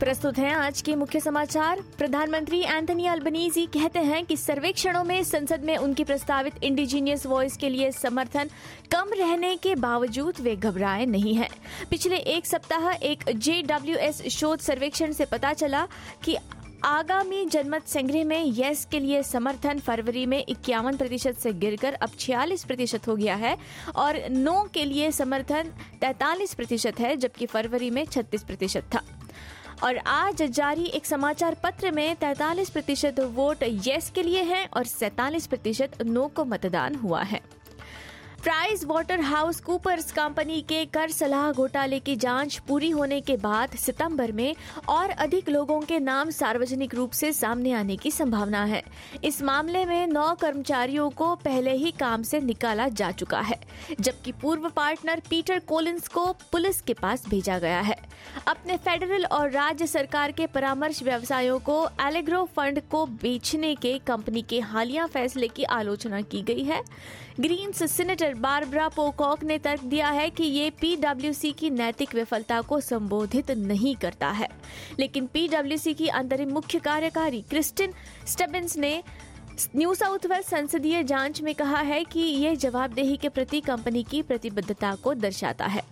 प्रस्तुत हैं आज के मुख्य समाचार। प्रधानमंत्री एंथनी अल्बनीजी कहते हैं कि सर्वेक्षणों में संसद में उनकी प्रस्तावित इंडिजीनियस वॉइस के लिए समर्थन कम रहने के बावजूद वे घबराए नहीं हैं। पिछले एक सप्ताह एक JWS शोध सर्वेक्षण से पता चला कि आगामी जनमत संग्रह में यस के लिए समर्थन फरवरी में 51% से गिरकर अब 46% हो गया है और नो के लिए समर्थन 43% है, जबकि फरवरी में 36% था। और आज जारी एक समाचार पत्र में 43% वोट यस के लिए हैं और 47% नो को मतदान हुआ है। Price Waterhouse Coopers company के कर सलाह घोटाले की जांच पूरी होने के बाद सितंबर में और अधिक लोगों के नाम सार्वजनिक रूप से सामने आने की संभावना है। इस मामले में 9 कर्मचारियों को पहले ही काम से निकाला जा चुका है, जबकि पूर्व पार्टनर पीटर कोलिंस को पुलिस के पास भेजा गया है। अपने फेडरल और राज्य सरकार के परामर्श व्यवसायों को एलेग्रो फंड को बेचने के कंपनी के हालिया फैसले की आलोचना की गई है। ग्रीन्स सीनेटर बारबरा पोकॉक ने तर्क दिया है कि ये PwC की नैतिक विफलता को संबोधित नहीं करता है, लेकिन PwC की अंतरिम मुख्य कार्यकारी क्रिस्टिन स्टेबेंस ने न्यू साउथ वेल्स संसदीय जांच में कहा है कि ये जवाबदेही के प्रति कंपनी की प्रतिबद्धता को दर्शाता है।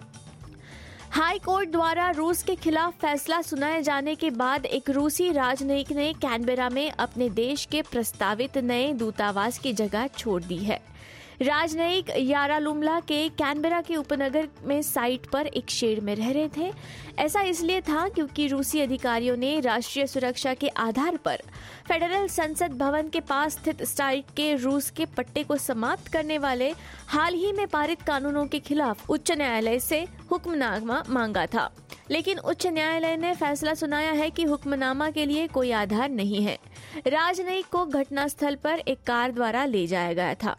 हाई कोर्ट द्वारा रूस के खिलाफ फैसला सुनाए जाने के बाद एक रूसी राजनयिक ने कैनबेरा में अपने देश के प्रस्तावित नए दूतावास की जगह छोड़ दी है। राजनयिक यारालुमला के कैनबेरा के उपनगर में साइट पर एक शेड में रह रहे थे। ऐसा इसलिए था क्योंकि रूसी अधिकारियों ने राष्ट्रीय सुरक्षा के आधार पर फेडरल संसद भवन के पास स्थित साइट के रूस के पट्टे को समाप्त करने वाले हाल ही में पारित कानूनों के खिलाफ उच्च न्यायालय से हुक्मनामा मांगा था, लेकिन उच्च न्यायालय ने फैसला सुनाया है कि हुक्मनामा के लिए कोई आधार नहीं है। राजनयिक को घटनास्थल पर एक कार द्वारा ले जाया गया था।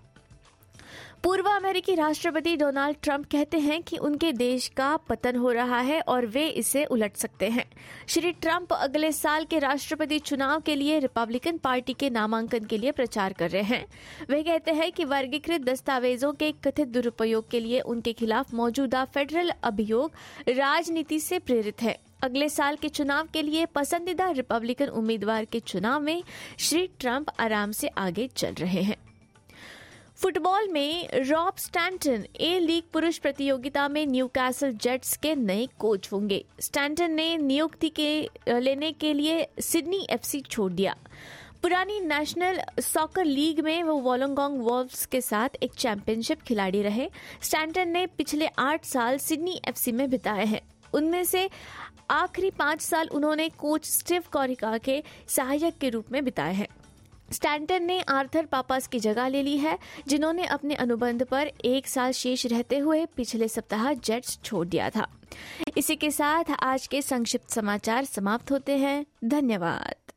पूर्व अमेरिकी राष्ट्रपति डोनाल्ड ट्रंप कहते हैं कि उनके देश का पतन हो रहा है और वे इसे उलट सकते हैं। श्री ट्रंप अगले साल के राष्ट्रपति चुनाव के लिए रिपब्लिकन पार्टी के नामांकन के लिए प्रचार कर रहे हैं। वे कहते हैं कि वर्गीकृत दस्तावेजों के कथित दुरुपयोग के लिए उनके खिलाफ मौजूदा फेडरल अभियोग राजनीति से प्रेरित है। अगले साल के चुनाव के लिए पसंदीदा रिपब्लिकन उम्मीदवार के चुनाव में श्री ट्रंप आराम से आगे चल रहे हैं। फुटबॉल में रॉब स्टैंटन ए लीग पुरुष प्रतियोगिता में न्यूकैसल जेट्स के नए कोच होंगे। स्टैंटन ने नियुक्ति लेने के लिए सिडनी FC छोड़ दिया। पुरानी नेशनल सॉकर लीग में वो वोलोंगोंग वॉल्व्स के साथ एक चैंपियनशिप खिलाड़ी रहे। स्टैंटन ने पिछले 8 साल सिडनी FC में बिताए हैं। उनमें से आखिरी 5 साल उन्होंने कोच स्टीव कॉरिका के सहायक के रूप में बिताए हैं। स्टैंटन ने आर्थर पापास की जगह ले ली है, जिन्होंने अपने अनुबंध पर 1 साल शेष रहते हुए पिछले सप्ताह जेट्स छोड़ दिया था। इसी के साथ आज के संक्षिप्त समाचार समाप्त होते हैं। धन्यवाद।